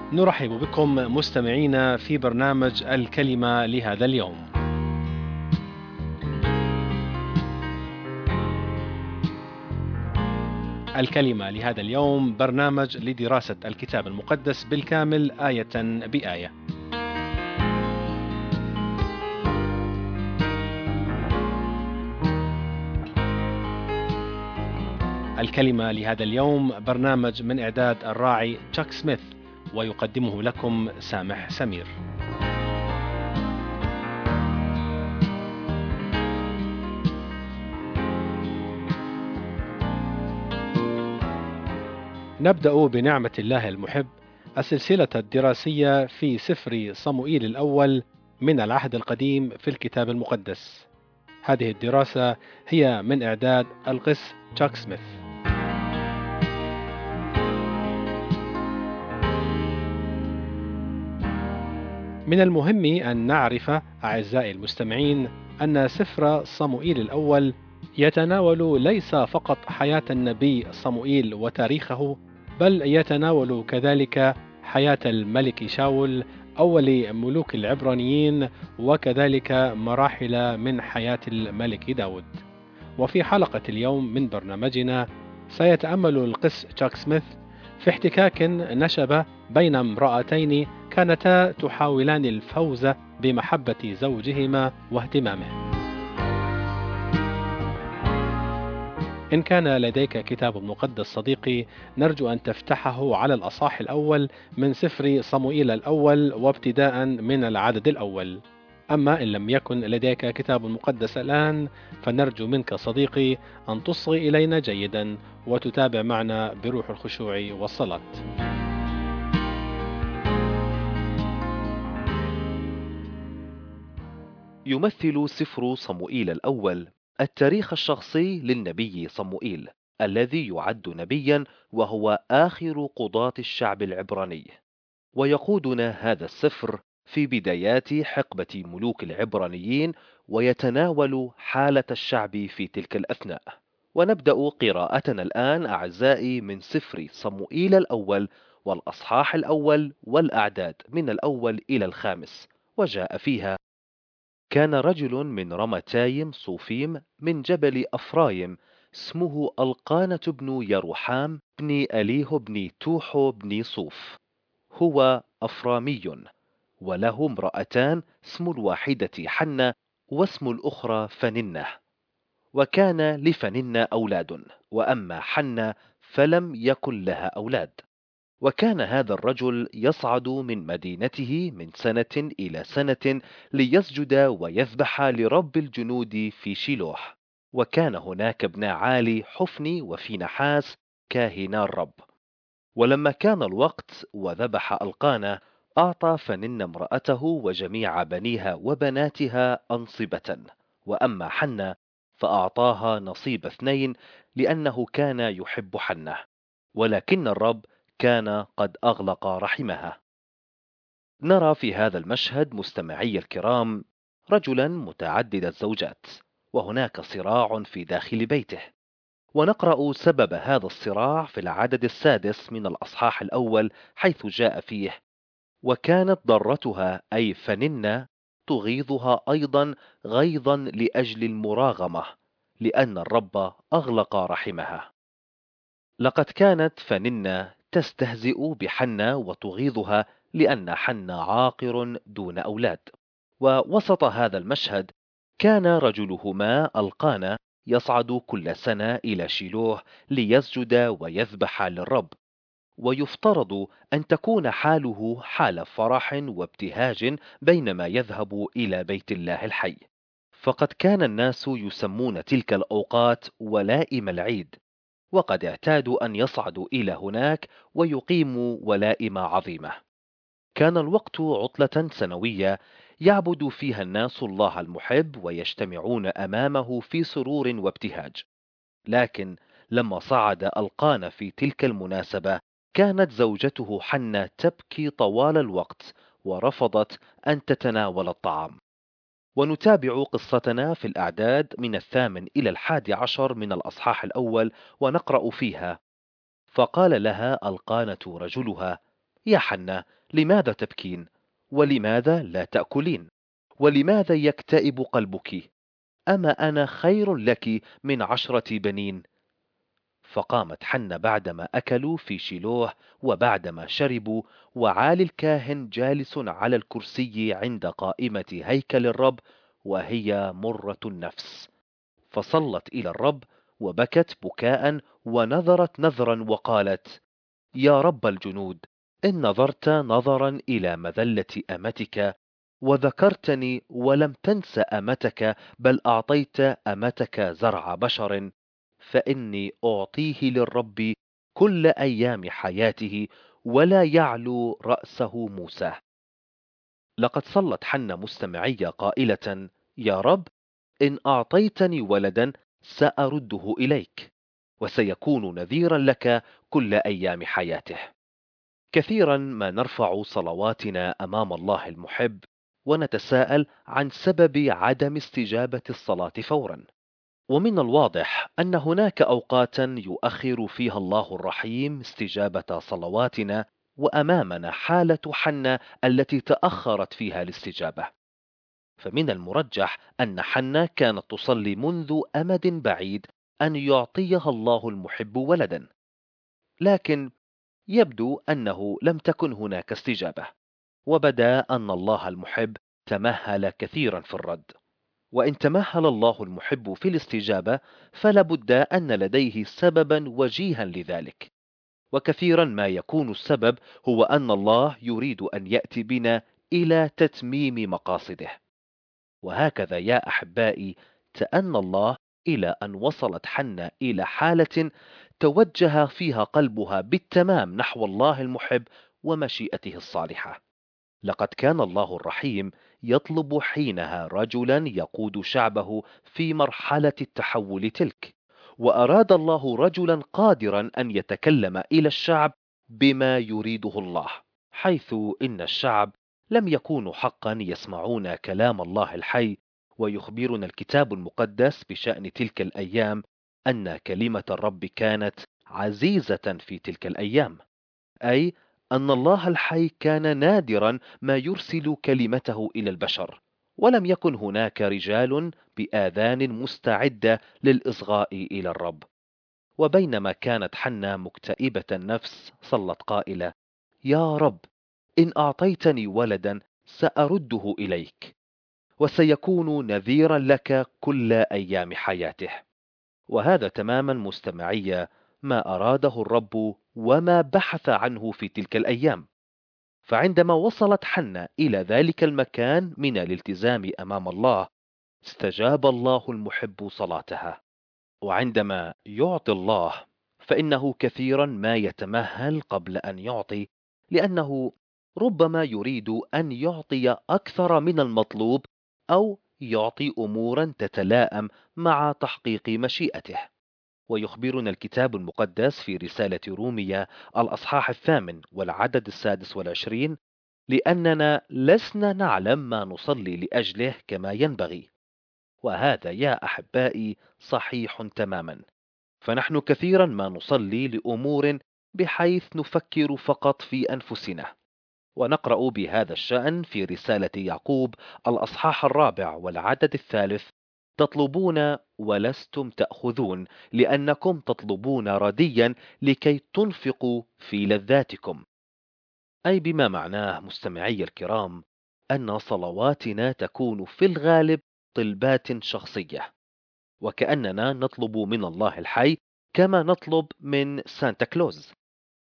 نرحب بكم مستمعينا في برنامج الكلمة لهذا اليوم. الكلمة لهذا اليوم برنامج لدراسة الكتاب المقدس بالكامل آية بآية. الكلمة لهذا اليوم برنامج من إعداد الراعي تشاك سميث، ويقدمه لكم سامح سمير. نبدأ بنعمة الله المحب السلسلة الدراسية في سفر صموئيل الأول من العهد القديم في الكتاب المقدس. هذه الدراسة هي من إعداد القس تشاك سميث. من المهم أن نعرف أعزائي المستمعين أن سفر صموئيل الأول يتناول ليس فقط حياة النبي صموئيل وتاريخه، بل يتناول كذلك حياة الملك شاول أول ملوك العبرانيين، وكذلك مراحل من حياة الملك داود. وفي حلقة اليوم من برنامجنا سيتأمل القس تشاك سميث في احتكاك نشب بين امرأتين كانتا تحاولان الفوز بمحبة زوجهما واهتمامه. إن كان لديك كتاب مقدس صديقي، نرجو أن تفتحه على الأصحاح الأول من سفر صموئيل الأول وابتداء من العدد الأول. أما إن لم يكن لديك كتاب مقدس الآن، فنرجو منك صديقي أن تصغي إلينا جيدا وتتابع معنا بروح الخشوع والصلاة. يمثل سفر صموئيل الأول التاريخ الشخصي للنبي صموئيل الذي يعد نبيا وهو آخر قضاة الشعب العبراني. ويقودنا هذا السفر في بدايات حقبة ملوك العبرانيين، ويتناول حالة الشعب في تلك الأثناء. ونبدأ قراءتنا الآن أعزائي من سفر صموئيل الأول والأصحاح الأول والأعداد من الأول إلى الخامس. وجاء فيها: كان رجل من رمتايم صوفيم من جبل أفرايم اسمه القانة بن يروحام بن أليه بن توحو بن صوف، هو أفرامي، وله امرأتان، اسم الواحدة حنة واسم الأخرى فننة. وكان لفننة أولاد، وأما حنة فلم يكن لها أولاد. وكان هذا الرجل يصعد من مدينته من سنة إلى سنة ليسجد ويذبح لرب الجنود في شيلوح. وكان هناك ابن عالي حفني وفينحاس كاهنا الرب. ولما كان الوقت وذبح القانا، أعطى فنن امرأته وجميع بنيها وبناتها أنصبة. وأما حنة فأعطاها نصيب اثنين، لأنه كان يحب حنة، ولكن الرب كان قد أغلق رحمها. نرى في هذا المشهد مستمعي الكرام رجلا متعدد الزوجات، وهناك صراع في داخل بيته. ونقرأ سبب هذا الصراع في العدد السادس من الأصحاح الأول، حيث جاء فيه: وكانت ضرتها أي فننة تغيظها أيضا غيظا لأجل المراغمة، لأن الرب أغلق رحمها. لقد كانت فننة تستهزئ بحنة وتغيظها لأن حنة عاقر دون أولاد. ووسط هذا المشهد كان رجلهما القانا يصعد كل سنة إلى شيلوه ليسجد ويذبح للرب. ويفترض أن تكون حاله حال فرح وابتهاج بينما يذهب إلى بيت الله الحي، فقد كان الناس يسمون تلك الأوقات ولائم العيد، وقد اعتادوا أن يصعدوا إلى هناك ويقيموا ولائم عظيمة. كان الوقت عطلة سنوية يعبد فيها الناس الله المحب ويجتمعون أمامه في سرور وابتهاج. لكن لما صعد القانا في تلك المناسبة، كانت زوجته حنة تبكي طوال الوقت ورفضت أن تتناول الطعام. ونتابع قصتنا في الأعداد من 8 إلى 11 من الأصحاح الأول، ونقرأ فيها: فقال لها القانة رجلها: يا حنة، لماذا تبكين؟ ولماذا لا تأكلين؟ ولماذا يكتئب قلبك؟ أما أنا خير لك من 10 بنين؟ فقامت حنة بعدما أكلوا في شيلوه وبعدما شربوا، وعالي الكاهن جالس على الكرسي عند قائمة هيكل الرب، وهي مرة النفس. فصلت إلى الرب وبكت بكاء ونذرت نذرا وقالت: يا رب الجنود، إن نظرت نظرا إلى مذلة أمتك، وذكرتني ولم تنس أمتك، بل أعطيت أمتك زرع بشر، فإني أعطيه للرب كل أيام حياته، ولا يعلو رأسه موسى. لقد صلت حنة مستمعية قائلة: يا رب، إن أعطيتني ولدا سأرده إليك، وسيكون نذيرا لك كل أيام حياته. كثيرا ما نرفع صلواتنا أمام الله المحب ونتساءل عن سبب عدم استجابة الصلاة فورا. ومن الواضح أن هناك أوقاتا يؤخر فيها الله الرحيم استجابة صلواتنا، وأمامنا حالة حنة التي تأخرت فيها الاستجابة. فمن المرجح أن حنة كانت تصلي منذ أمد بعيد أن يعطيها الله المحب ولدا، لكن يبدو أنه لم تكن هناك استجابة، وبدا أن الله المحب تمهل كثيرا في الرد. وإن تمهل الله المحب في الاستجابة فلابد أن لديه سببا وجيها لذلك، وكثيرا ما يكون السبب هو أن الله يريد أن يأتي بنا إلى تتميم مقاصده. وهكذا يا أحبائي تأنى الله إلى أن وصلت حنة إلى حالة توجه فيها قلبها بالتمام نحو الله المحب ومشيئته الصالحة. لقد كان الله الرحيم يطلب حينها رجلا يقود شعبه في مرحلة التحول تلك، وأراد الله رجلا قادرا أن يتكلم إلى الشعب بما يريده الله، حيث إن الشعب لم يكونوا حقا يسمعون كلام الله الحي. ويخبرنا الكتاب المقدس بشأن تلك الأيام أن كلمة الرب كانت عزيزة في تلك الأيام، أي أن الله الحي كان نادرا ما يرسل كلمته إلى البشر، ولم يكن هناك رجال بآذان مستعدة للإصغاء إلى الرب. وبينما كانت حنة مكتئبة النفس صلت قائلة: يا رب، إن أعطيتني ولدا سأرده إليك، وسيكون نذيرا لك كل أيام حياته. وهذا تماما مستمعية ما أراده الرب وما بحث عنه في تلك الأيام. فعندما وصلت حنة إلى ذلك المكان من الالتزام أمام الله، استجاب الله المحب صلاتها. وعندما يعطي الله فإنه كثيرا ما يتمهل قبل أن يعطي، لأنه ربما يريد أن يعطي أكثر من المطلوب، أو يعطي أمورا تتلائم مع تحقيق مشيئته. ويخبرنا الكتاب المقدس في رسالة رومية الأصحاح 8 والعدد 26: لأننا لسنا نعلم ما نصلي لأجله كما ينبغي. وهذا يا أحبائي صحيح تماما، فنحن كثيرا ما نصلي لأمور بحيث نفكر فقط في أنفسنا. ونقرأ بهذا الشأن في رسالة يعقوب الأصحاح 4 والعدد 3: تطلبون ولستم تأخذون، لأنكم تطلبون رديا لكي تنفقوا في لذاتكم. أي بما معناه مستمعي الكرام أن صلواتنا تكون في الغالب طلبات شخصية، وكأننا نطلب من الله الحي كما نطلب من سانتا كلوز.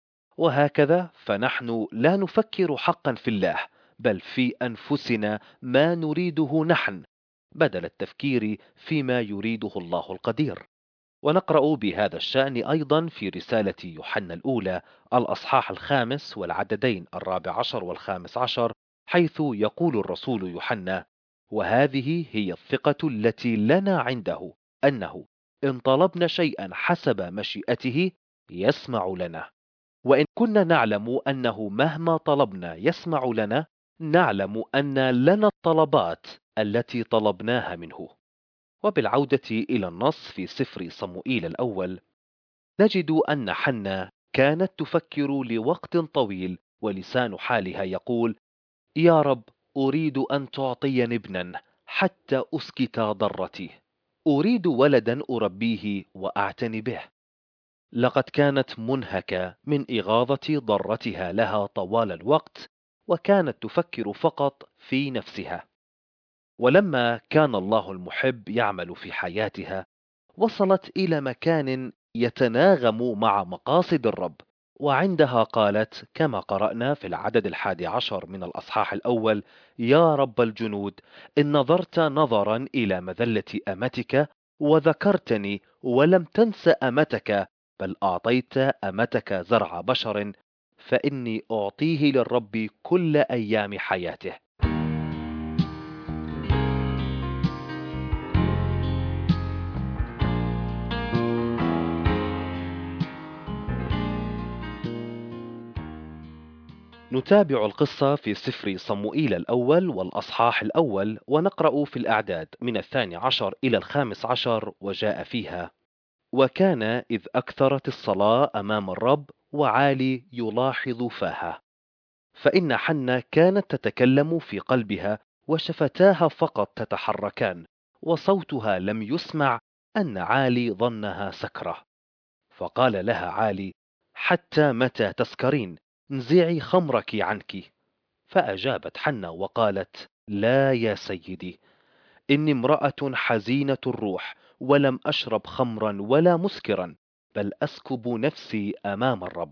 وهكذا فنحن لا نفكر حقا في الله، بل في أنفسنا ما نريده نحن، بدل التفكير فيما يريده الله القدير. ونقرأ بهذا الشأن أيضا في رسالة يوحنا الأولى الأصحاح 5 والعددين 14 و15، حيث يقول الرسول يوحنا: وهذه هي الثقة التي لنا عنده، أنه إن طلبنا شيئا حسب مشيئته يسمع لنا. وإن كنا نعلم أنه مهما طلبنا يسمع لنا، نعلم أن لنا الطلبات التي طلبناها منه. وبالعودة إلى النص في سفر صموئيل الأول، نجد أن حنة كانت تفكر لوقت طويل ولسان حالها يقول: يا رب، أريد أن تعطيني ابنا حتى أسكت ضرتي، أريد ولدا أربيه وأعتني به. لقد كانت منهكة من إغاظة ضرتها لها طوال الوقت، وكانت تفكر فقط في نفسها. ولما كان الله المحب يعمل في حياتها، وصلت إلى مكان يتناغم مع مقاصد الرب، وعندها قالت كما قرأنا في العدد 11 من الأصحاح الأول: يا رب الجنود، إن نظرت نظرا إلى مذلة أمتك، وذكرتني ولم تنس أمتك، بل أعطيت أمتك زرع بشر، فإني أعطيه للرب كل أيام حياته. نتابع القصة في سفر صموئيل الأول والأصحاح الأول، ونقرأ في الأعداد من 12 إلى 15. وجاء فيها: وكان إذ أكثرت الصلاة أمام الرب، وعالي يلاحظ فاها، فإن حنة كانت تتكلم في قلبها، وشفتاها فقط تتحركان، وصوتها لم يسمع، أن عالي ظنها سكرة. فقال لها عالي: حتى متى تسكرين؟ انزعي خمرك عنك. فأجابت حنة وقالت: لا يا سيدي، إني امرأة حزينة الروح، ولم أشرب خمرا ولا مسكرا، بل أسكب نفسي أمام الرب.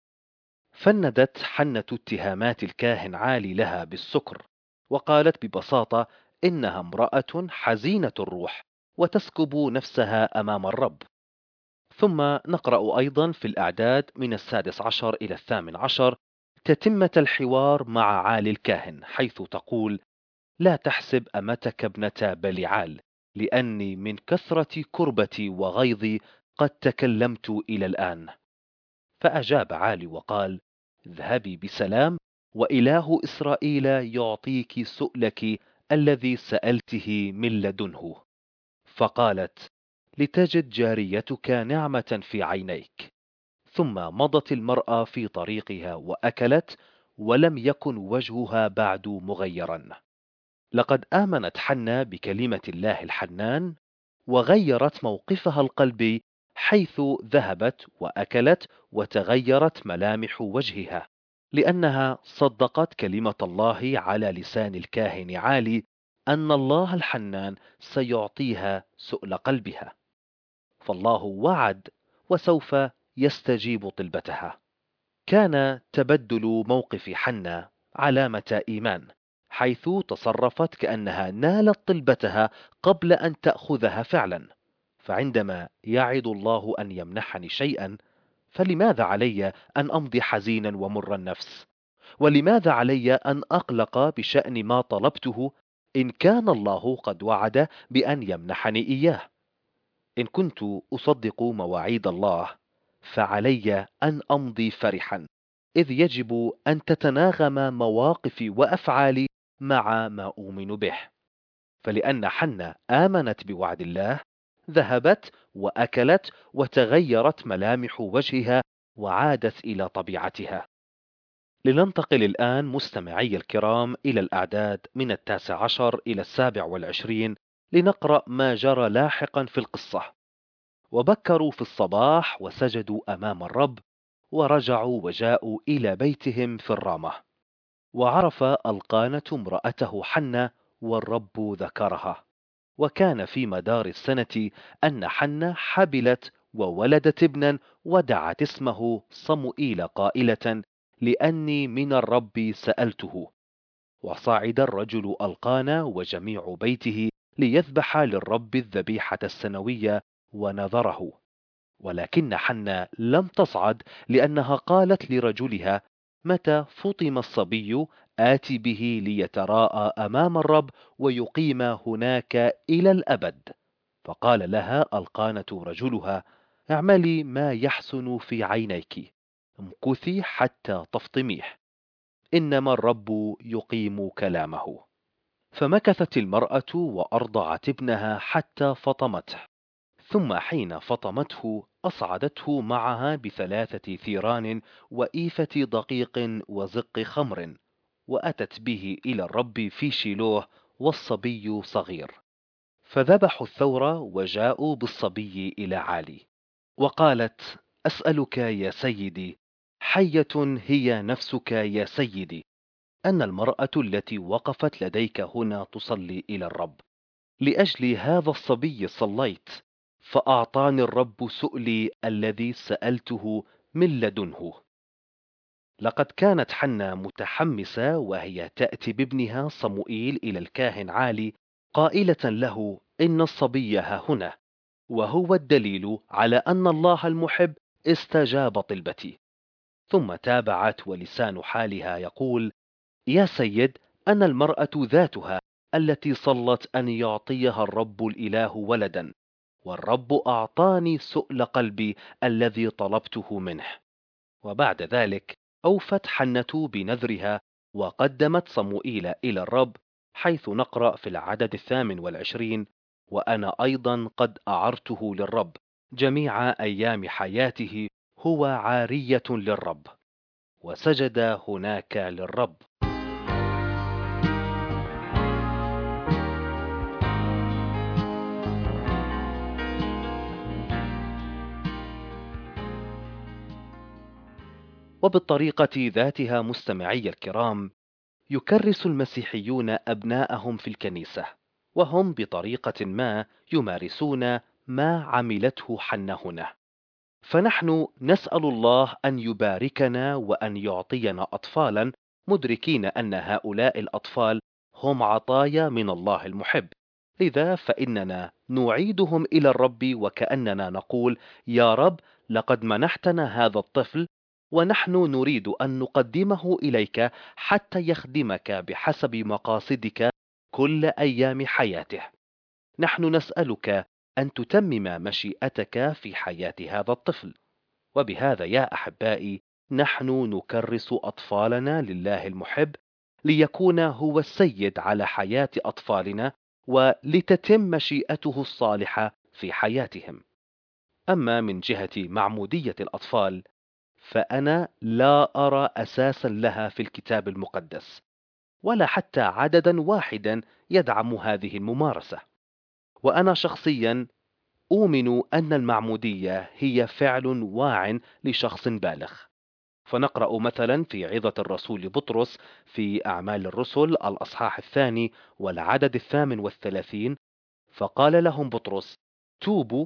فندت حنة اتهامات الكاهن عالي لها بالسكر، وقالت ببساطة إنها امرأة حزينة الروح، وتسكب نفسها أمام الرب. ثم نقرأ أيضا في الأعداد من 16 إلى 18 تتمة الحوار مع عالي الكاهن، حيث تقول: لا تحسب أمتك ابنة بليعال، لأني من كثرة كربتي وغيظي قد تكلمت إلى الآن. فأجاب عالي وقال: اذهبي بسلام، وإله إسرائيل يعطيك سؤلك الذي سألته من لدنه. فقالت: لتجد جاريتك نعمة في عينيك. ثم مضت المرأة في طريقها وأكلت، ولم يكن وجهها بعد مغيرا. لقد آمنت حنة بكلمة الله الحنان، وغيرت موقفها القلبي، حيث ذهبت وأكلت، وتغيرت ملامح وجهها، لأنها صدقت كلمة الله على لسان الكاهن عالي، أن الله الحنان سيعطيها سؤل قلبها. فالله وعد وسوف يستجيب طلبتها. كان تبدل موقف حنة علامة إيمان، حيث تصرفت كأنها نالت طلبتها قبل أن تأخذها فعلا. فعندما يعد الله أن يمنحني شيئا، فلماذا علي أن أمضي حزينا ومر النفس؟ ولماذا علي أن أقلق بشأن ما طلبته، إن كان الله قد وعد بأن يمنحني إياه؟ إن كنت أصدق مواعيد الله، فعلي أن أمضي فرحا، إذ يجب أن تتناغم مواقفي وأفعالي مع ما أؤمن به. فلأن حنة آمنت بوعد الله، ذهبت وأكلت، وتغيرت ملامح وجهها، وعادت إلى طبيعتها. لننتقل الآن مستمعي الكرام إلى الأعداد من 19 إلى 27، لنقرأ ما جرى لاحقا في القصة. وبكروا في الصباح وسجدوا أمام الرب، ورجعوا وجاءوا إلى بيتهم في الرامة. وعرف القانة امرأته حنة، والرب ذكرها. وكان في مدار السنة أن حنة حبلت وولدت ابنا، ودعت اسمه صموئيل قائلة: لأني من الرب سألته. وصعد الرجل القانا وجميع بيته ليذبح للرب الذبيحة السنوية، ونذره. ولكن حنة لم تصعد، لأنها قالت لرجلها: متى فطم الصبي آتي به ليتراءى أمام الرب، ويقيم هناك إلى الأبد. فقال لها القانة رجلها: اعملي ما يحسن في عينيك، امكثي حتى تفطميه، إنما الرب يقيم كلامه. فمكثت المرأة وأرضعت ابنها حتى فطمته. ثم حين فطمته أصعدته معها ب3 ثيران وإيفة دقيق وزق خمر، وأتت به إلى الرب في شيلوه والصبي صغير. فذبحوا الثور وجاءوا بالصبي إلى عالي. وقالت: أسألك يا سيدي، حية هي نفسك يا سيدي، أن المرأة التي وقفت لديك هنا تصلي إلى الرب. لأجل هذا الصبي صليت، فأعطاني الرب سؤلي الذي سألته من لدنه. لقد كانت حنة متحمسة وهي تأتي بابنها صموئيل إلى الكاهن عالي، قائلة له: إن الصبي ها هنا، وهو الدليل على أن الله المحب استجاب طلبتي. ثم تابعت ولسان حالها يقول: يا سيد، أنا المرأة ذاتها التي صلت أن يعطيها الرب الإله ولدا، والرب أعطاني سؤل قلبي الذي طلبته منه. وبعد ذلك أوفت حنة بنذرها، وقدمت صموئيل إلى الرب، حيث نقرأ في العدد 28: وأنا أيضا قد أعرته للرب جميع أيام حياته، هو عارية للرب. وسجد هناك للرب. وبالطريقة ذاتها مستمعي الكرام، يكرس المسيحيون أبناءهم في الكنيسة، وهم بطريقة ما يمارسون ما عملته حنة هنا. فنحن نسأل الله أن يباركنا وأن يعطينا أطفالا، مدركين أن هؤلاء الأطفال هم عطايا من الله المحب. لذا فإننا نعيدهم إلى الرب وكأننا نقول: يا رب، لقد منحتنا هذا الطفل، ونحن نريد أن نقدمه إليك حتى يخدمك بحسب مقاصدك كل أيام حياته. نحن نسألك أن تتمم مشيئتك في حياة هذا الطفل. وبهذا يا أحبائي، نحن نكرس أطفالنا لله المحب، ليكون هو السيد على حياة أطفالنا، ولتتم مشيئته الصالحة في حياتهم. أما من جهة معمودية الأطفال، فأنا لا أرى أساسا لها في الكتاب المقدس، ولا حتى عددا واحدا يدعم هذه الممارسة. وأنا شخصيا أؤمن أن المعمودية هي فعل واع لشخص بالغ. فنقرأ مثلا في عظة الرسول بطرس في أعمال الرسل الأصحاح 2 والعدد 38: فقال لهم بطرس: توبوا،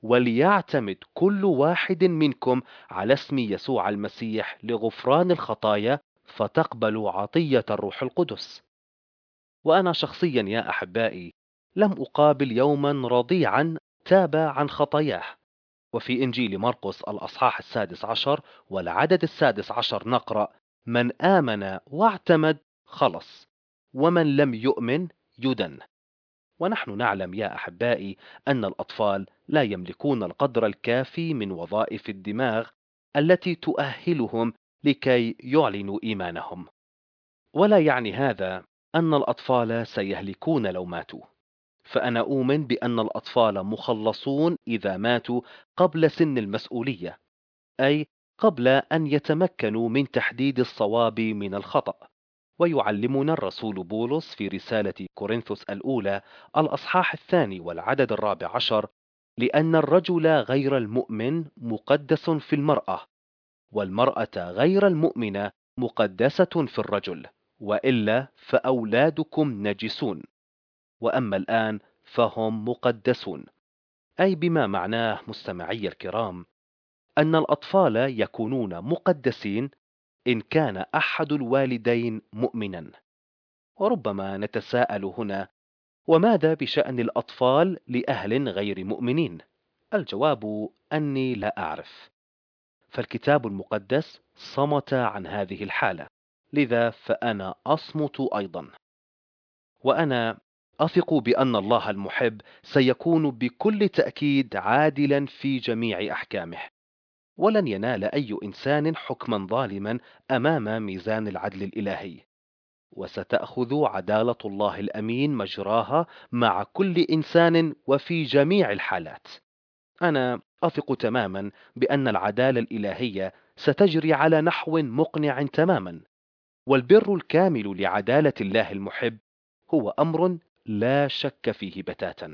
وليعتمد كل واحد منكم على اسم يسوع المسيح لغفران الخطايا، فتقبلوا عطية الروح القدس. وأنا شخصيا يا أحبائي لم أقابل يوما رضيعا تاب عن خطاياه. وفي إنجيل مرقس الأصحاح 16 والعدد 16 نقرأ: من آمن واعتمد خلص، ومن لم يؤمن يدن. ونحن نعلم يا أحبائي أن الأطفال لا يملكون القدر الكافي من وظائف الدماغ التي تؤهلهم لكي يعلنوا إيمانهم. ولا يعني هذا أن الأطفال سيهلكون لو ماتوا. فأنا أؤمن بأن الأطفال مخلصون إذا ماتوا قبل سن المسؤولية، أي قبل أن يتمكنوا من تحديد الصواب من الخطأ. ويعلمنا الرسول بولس في رسالة كورنثوس الأولى الأصحاح 2 والعدد 14: لأن الرجل غير المؤمن مقدس في المرأة، والمرأة غير المؤمنة مقدسة في الرجل، وإلا فأولادكم نجسون، وأما الآن فهم مقدسون. أي بما معناه مستمعي الكرام أن الأطفال يكونون مقدسين إن كان أحد الوالدين مؤمنا. وربما نتساءل هنا: وماذا بشأن الأطفال لأهل غير مؤمنين؟ الجواب أني لا أعرف، فالكتاب المقدس صمت عن هذه الحالة، لذا فأنا أصمت أيضا. وأنا أثق بأن الله المحب سيكون بكل تأكيد عادلا في جميع أحكامه، ولن ينال أي إنسان حكما ظالما أمام ميزان العدل الإلهي، وستأخذ عدالة الله الأمين مجراها مع كل إنسان وفي جميع الحالات. أنا أثق تماما بأن العدالة الإلهية ستجري على نحو مقنع تماما، والبر الكامل لعدالة الله المحب هو أمر لا شك فيه بتاتا.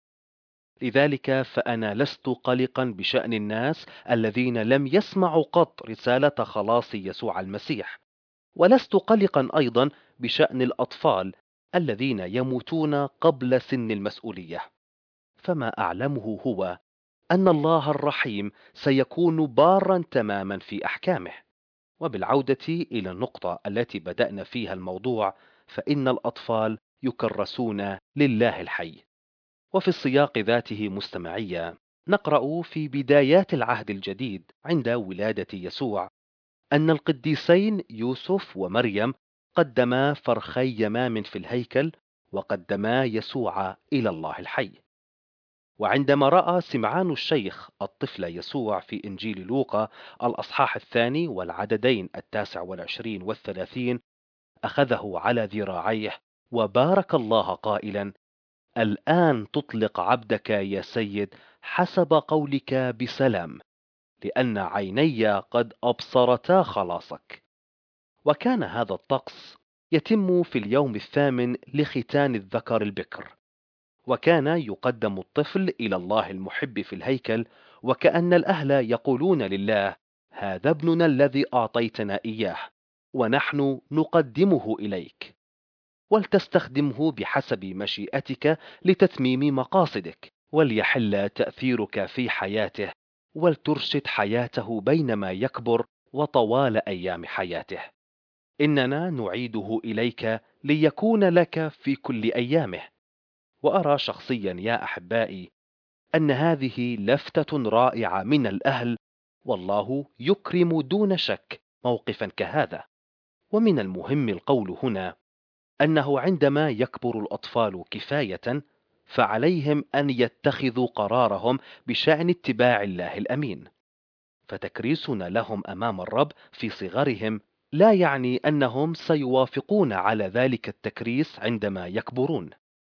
لذلك فأنا لست قلقا بشأن الناس الذين لم يسمعوا قط رسالة خلاص يسوع المسيح، ولست قلقا أيضا بشأن الأطفال الذين يموتون قبل سن المسؤولية. فما أعلمه هو أن الله الرحيم سيكون بارا تماما في أحكامه. وبالعودة إلى النقطة التي بدأنا فيها الموضوع، فإن الأطفال يكرسون لله الحي. وفي السياق ذاته مستمعية، نقرأ في بدايات العهد الجديد عند ولادة يسوع أن القديسين يوسف ومريم قدما فرخي يمام في الهيكل، وقدما يسوع إلى الله الحي. وعندما رأى سمعان الشيخ الطفل يسوع في إنجيل لوقا الأصحاح 2 والعددين 29 و30، أخذه على ذراعيه وبارك الله قائلا: الآن تطلق عبدك يا سيد حسب قولك بسلام، لأن عيني قد أبصرتا خلاصك. وكان هذا الطقس يتم في اليوم الثامن لختان الذكر البكر، وكان يقدم الطفل إلى الله المحب في الهيكل، وكأن الأهل يقولون لله: هذا ابننا الذي أعطيتنا إياه، ونحن نقدمه إليك، ولتستخدمه بحسب مشيئتك لتتميم مقاصدك، وليحل تأثيرك في حياته، ولترشد حياته بينما يكبر وطوال أيام حياته. إننا نعيده إليك ليكون لك في كل أيامه. وأرى شخصيا يا أحبائي أن هذه لفتة رائعة من الأهل، والله يكرم دون شك موقفا كهذا. ومن المهم القول هنا أنه عندما يكبر الأطفال كفاية، فعليهم أن يتخذوا قرارهم بشأن اتباع الله الأمين. فتكريسنا لهم أمام الرب في صغرهم لا يعني أنهم سيوافقون على ذلك التكريس عندما يكبرون،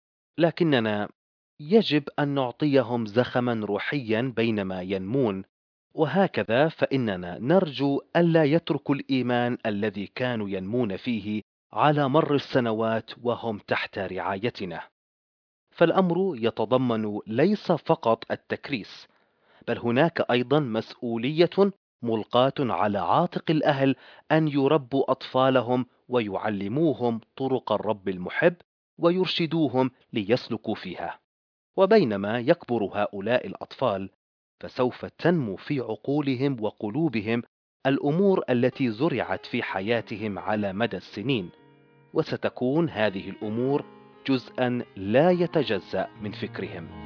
لكننا يجب أن نعطيهم زخما روحيا بينما ينمون، وهكذا فإننا نرجو ألا يتركوا الإيمان الذي كانوا ينمون فيه على مر السنوات وهم تحت رعايتنا. فالأمر يتضمن ليس فقط التكريس، بل هناك أيضا مسؤولية ملقاة على عاتق الأهل أن يربوا أطفالهم ويعلموهم طرق الرب المحب ويرشدوهم ليسلكوا فيها. وبينما يكبر هؤلاء الأطفال، فسوف تنمو في عقولهم وقلوبهم الأمور التي زرعت في حياتهم على مدى السنين، وستكون هذه الأمور جزءا لا يتجزأ من فكرهم.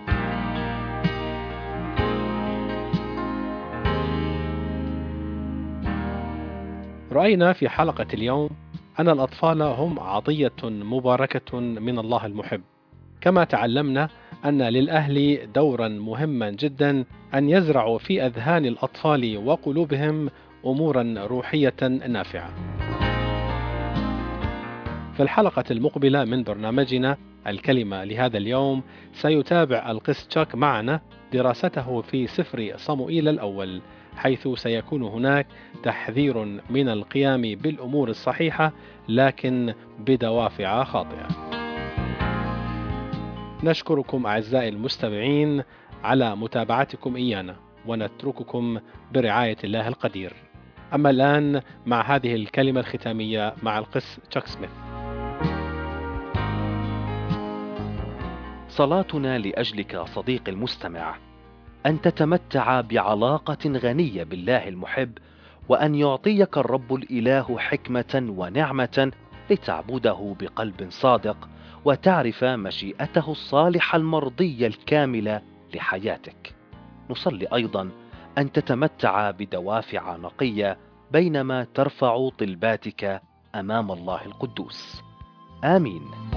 رأينا في حلقة اليوم أن الأطفال هم عطية مباركة من الله المحب، كما تعلمنا أن للأهل دورا مهما جدا أن يزرعوا في أذهان الأطفال وقلوبهم أمورا روحية نافعة. في الحلقة المقبلة من برنامجنا الكلمة لهذا اليوم سيتابع القس تشاك معنا دراسته في سفر صموئيل الأول، حيث سيكون هناك تحذير من القيام بالأمور الصحيحة لكن بدوافع خاطئة. نشكركم أعزائي المستمعين على متابعتكم إيانا، ونترككم برعاية الله القدير. أما الآن مع هذه الكلمة الختامية مع القس تشاك سميث. صلاتنا لأجلك صديقي المستمع أن تتمتع بعلاقة غنية بالله المحب، وأن يعطيك الرب الإله حكمة ونعمة لتعبده بقلب صادق، وتعرف مشيئته الصالحة المرضية الكاملة لحياتك. نصلي أيضا أن تتمتع بدوافع نقية بينما ترفع طلباتك أمام الله القدوس. آمين.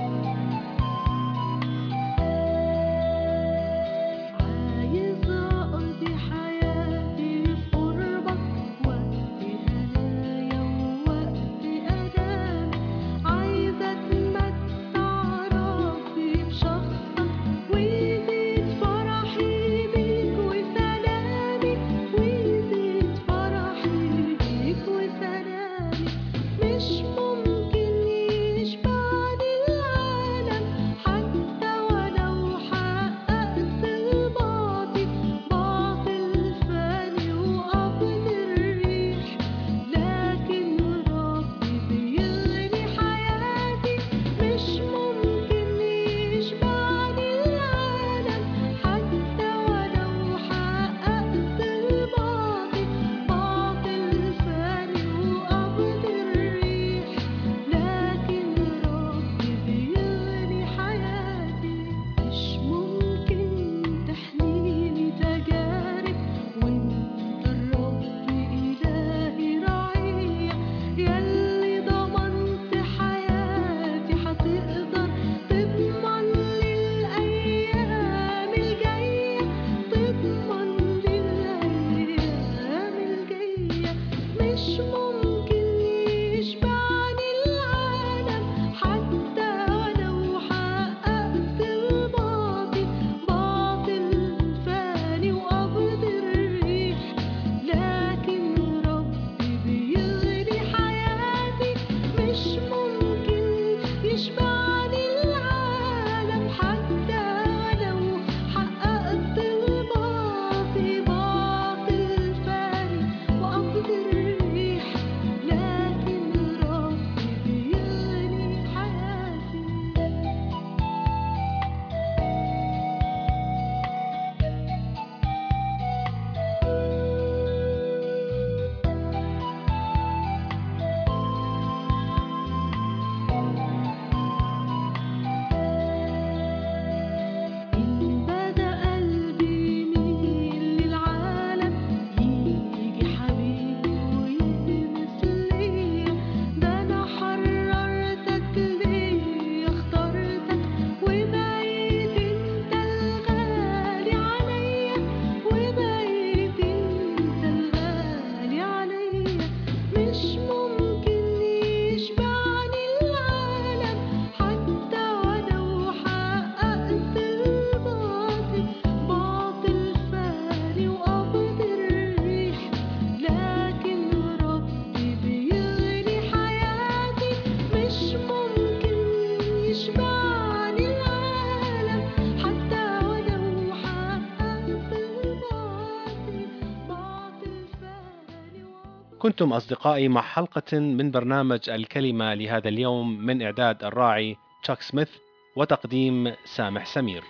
كنتم أصدقائي مع حلقة من برنامج الكلمة لهذا اليوم من إعداد الراعي تشاك سميث وتقديم سامح سمير.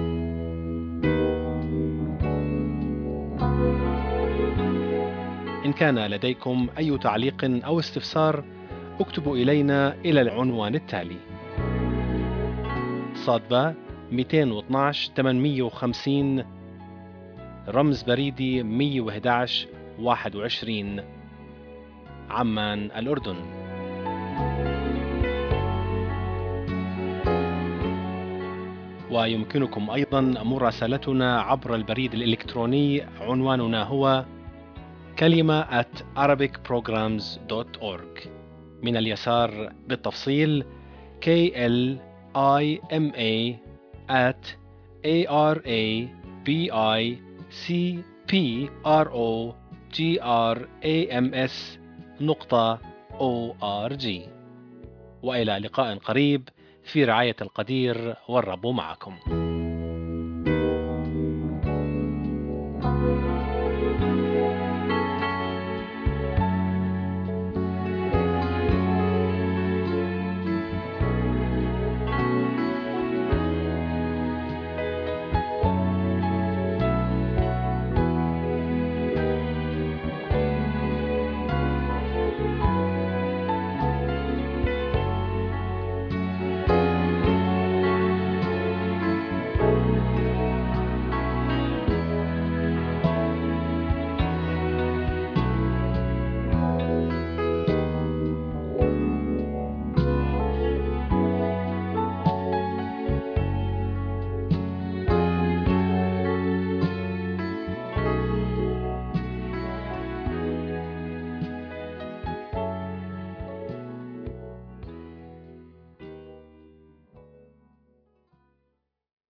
إن كان لديكم أي تعليق أو استفسار اكتبوا إلينا إلى العنوان التالي: صادبة 212 850 رمز بريدي 111 21 عمان الأردن. ويمكنكم أيضا مراسلتنا عبر البريد الإلكتروني، عنواننا هو كلمة @arabicprograms.org. من اليسار بالتفصيل KLIMA@arabicprograms.org. وإلى لقاء قريب في رعاية القدير، والرب معكم.